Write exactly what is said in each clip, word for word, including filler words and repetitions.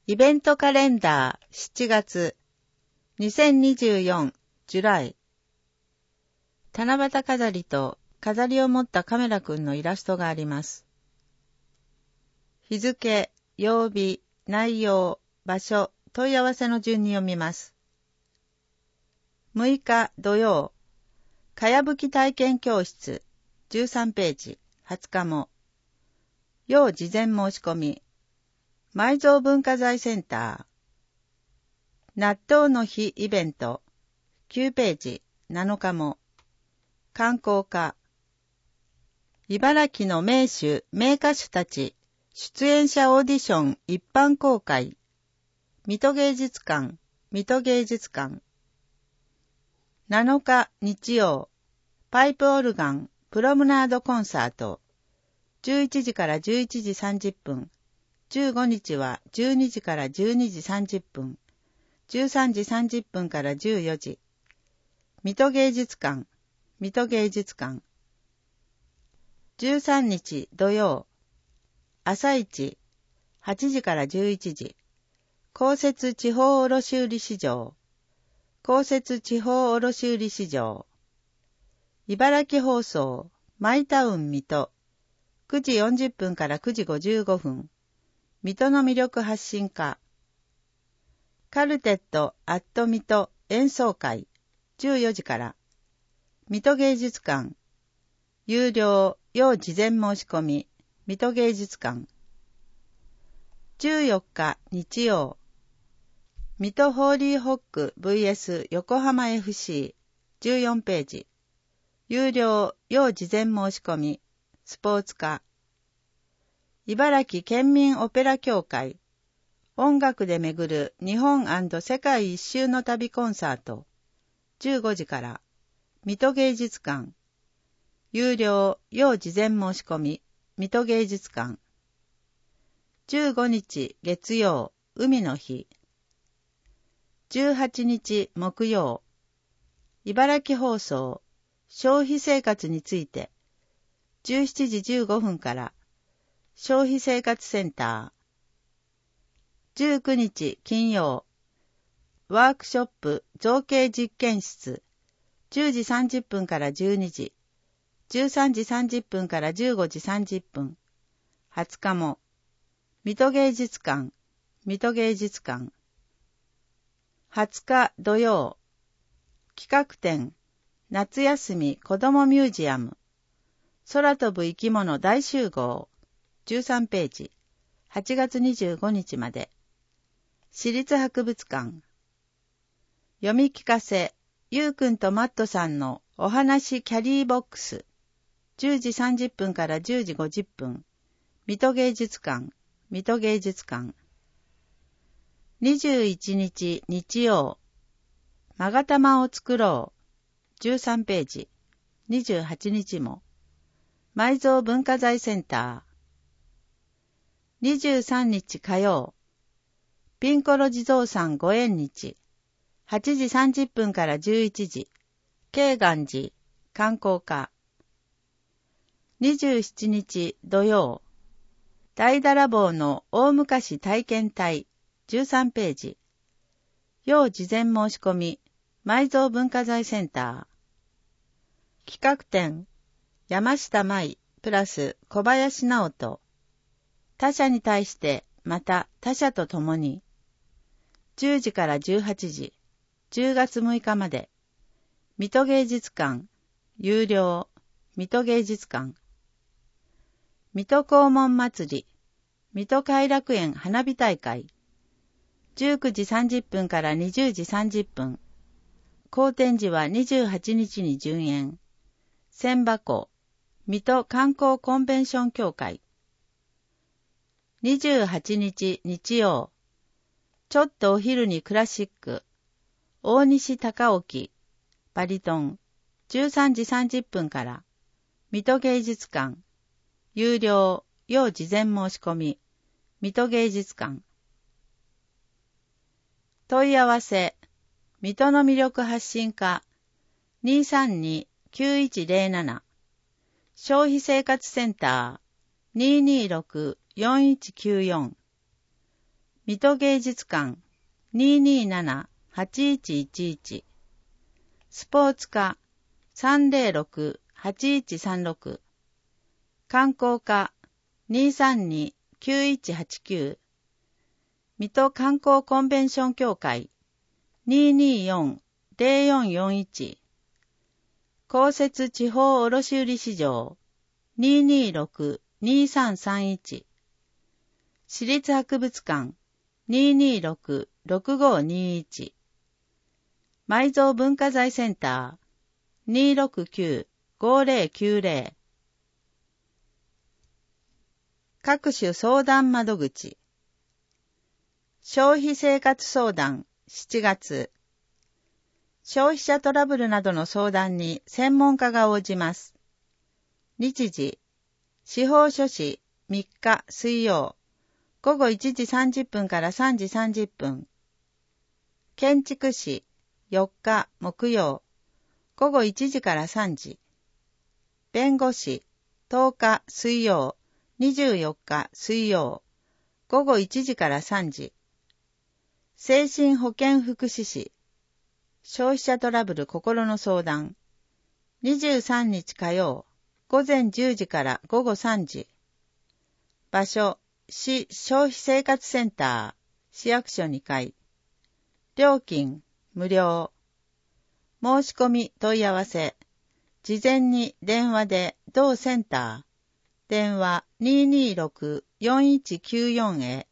イベントカレンダーしちがつにせんにじゅうよんジュライ。七夕飾りと飾りを持ったカメラくんのイラストがあります。日付、曜日、内容、場所、問い合わせの順に読みます。むいか土曜、かやぶき体験教室じゅうさんページ、はつかも。要事前申し込み。埋蔵文化財センター。納豆の日イベントきゅうページなのかも。観光課。茨城の名手名歌手たち出演者オーディション一般公開。水戸芸術館水戸芸術館。なのか日曜パイプオルガンプロムナードコンサートじゅういちじからじゅういちじさんじゅっぷん。じゅうごにちはじゅうにじからじゅうにじさんじゅっぷん、じゅうさんじさんじゅっぷんからじゅうよじ。水戸芸術館、水戸芸術館。じゅうさんにち土曜、朝一、はちじからじゅういちじ。公設地方卸売市場、公設地方卸売市場。茨城放送、マイタウン水戸、くじよんじゅっぷんからくじごじゅうごふん。水戸の魅力発信課。カルテットアット水戸演奏会じゅうよじから。水戸芸術館。有料要事前申し込み。水戸芸術館。じゅうよっか日曜。水戸ホーリーホック ブイエス 横浜 エフシーじゅうよんページ。有料要事前申し込み。スポーツ課。茨城県民オペラ協会音楽で巡る日本&世界一周の旅コンサートじゅうごじから水戸芸術館有料要事前申し込み水戸芸術館じゅうごにち月曜海の日じゅうはちにち木曜茨城放送消費生活についてじゅうしちじじゅうごふんから消費生活センター。じゅうくにち金曜。ワークショップ造形実験室。じゅうじさんじゅっぷんからじゅうにじ。じゅうさんじさんじゅっぷんからじゅうごじさんじゅっぷん。はつかも。水戸芸術館。水戸芸術館。はつか土曜。企画展。夏休み子どもミュージアム。空飛ぶ生き物大集合。じゅうさんページ、はちがつにじゅうごにちまで。市立博物館。読み聞かせ、ゆうくんとマットさんのお話キャリーボックス。じゅうじさんじゅっぷんからじゅうじごじゅっぷん。水戸芸術館、水戸芸術館。にじゅういちにち日曜。まが玉を作ろう。じゅうさんページ、にじゅうはちにちも。埋蔵文化財センター。にじゅうさんにち火曜、ピンコロ地蔵さんご縁日、はちじさんじゅっぷんからじゅういちじ、慶願寺、観光課。にじゅうしちにち土曜、大だらぼうの大昔体験隊、じゅうさんページ、要事前申し込み、埋蔵文化財センター。企画展、山下舞プラス小林直人、他者に対してまた他者と共にじゅうじからじゅうはちじじゅうがつむいかまで水戸芸術館有料水戸芸術館水戸黄門祭り水戸偕楽園花火大会じゅうくじさんじゅっぷんからにじゅうじさんじゅっぷん後展時はにじゅうはちにちに順延千箱水戸観光コンベンション協会にじゅうはちにち日曜。ちょっとお昼にクラシック。大西隆興。バリトン。じゅうさんじさんじゅっぷんから。水戸芸術館。有料。要事前申し込み。水戸芸術館。問い合わせ。水戸の魅力発信課。にさんに きゅういちゼロなな。消費生活センター。にーにーろく よんいちきゅうよん水戸芸術館 にーにーなな はちいちいちいち、スポーツ課 さんぜろろく はちいちさんろく、観光課 にーさんに きゅういちはちきゅう、水戸観光コンベンション協会 にーにーよん ぜろよんよんいち、公設地方卸売市場 にーにーろく にーさんさんいち、市立博物館 にーにーろく ろくごにーいち、埋蔵文化財センター にーろくきゅう ごぜろきゅうぜろ、各種相談窓口、消費生活相談しちがつ、消費者トラブルなどの相談に専門家が応じます。日時、司法書士みっか水曜、ごごいちじさんじゅっぷんからさんじさんじゅっぷん。建築士よっか木曜、ごごいちじからさんじ。弁護士とおか水曜、にじゅうよっか水曜、ごごいちじからさんじ。精神保健福祉士、消費者トラブル心の相談、にじゅうさんにち火曜、ごぜんじゅうじからごごさんじ。場所、市消費生活センター、市役所にかい。料金、無料。申し込み問い合わせ、事前に電話で同センター、電話 にーにーろく よんいちきゅうよん へ。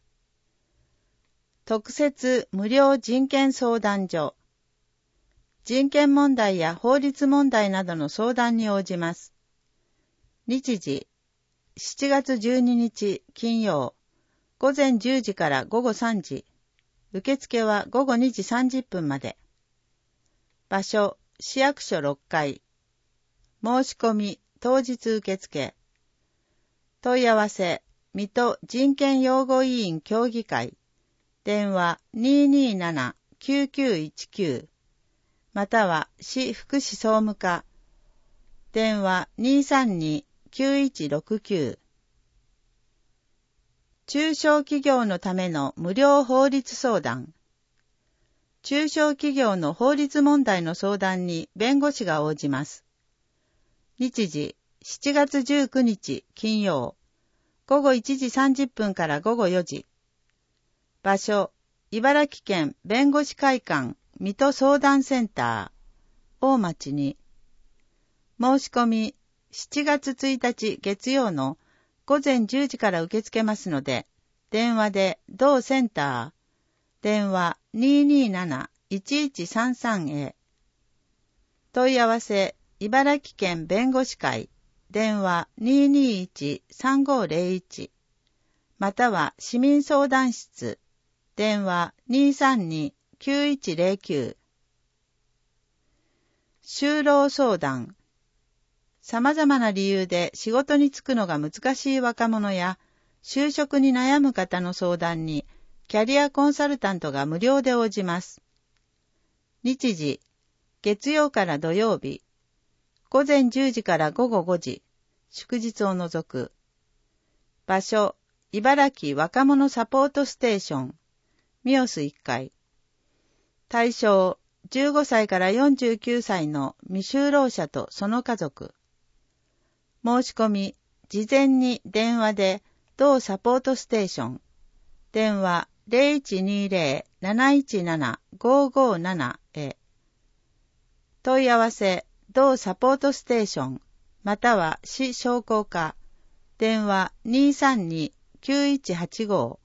特設無料人権相談所。人権問題や法律問題などの相談に応じます。日時、しちがつじゅうににち金曜、ごぜんじゅうじからごごさんじ。受付はごごにじさんじゅっぷんまで。場所、市役所ろっかい。申し込み、当日受付。問い合わせ、水戸人権擁護委員協議会。電話 にーにーなな きゅうきゅういちきゅう。または市福祉総務課。電話 にーさんに きゅういちろくきゅう。中小企業のための無料法律相談。中小企業の法律問題の相談に弁護士が応じます。日時、しちがつじゅうくにち金曜、ごごいちじさんじゅっぷんからごごよじ。場所、茨城県弁護士会館水戸相談センター、大町に。申し込み、しちがつついたち月曜のごぜんじゅうじから受け付けますので、電話で同センター、電話 にーにーなな いちいちさんさん へ。問い合わせ、茨城県弁護士会、電話 にーにーいち さんごぜろいち。または市民相談室、電話 にーさんに きゅういちぜろきゅう。就労相談。様々な理由で仕事に就くのが難しい若者や、就職に悩む方の相談に、キャリアコンサルタントが無料で応じます。日時、月曜から土曜日、ごぜんじゅうじからごごごじ、祝日を除く。場所、茨城若者サポートステーション、ミオスいっかい。対象、じゅうごさいからよんじゅうきゅうさいの未就労者とその家族。申し込み、事前に電話で同サポートステーション、電話 ゼロいちにゼロ なないちなな ごごなな へ。問い合わせ、同サポートステーション、または市商工課、電話 にーさんに きゅういちはちご。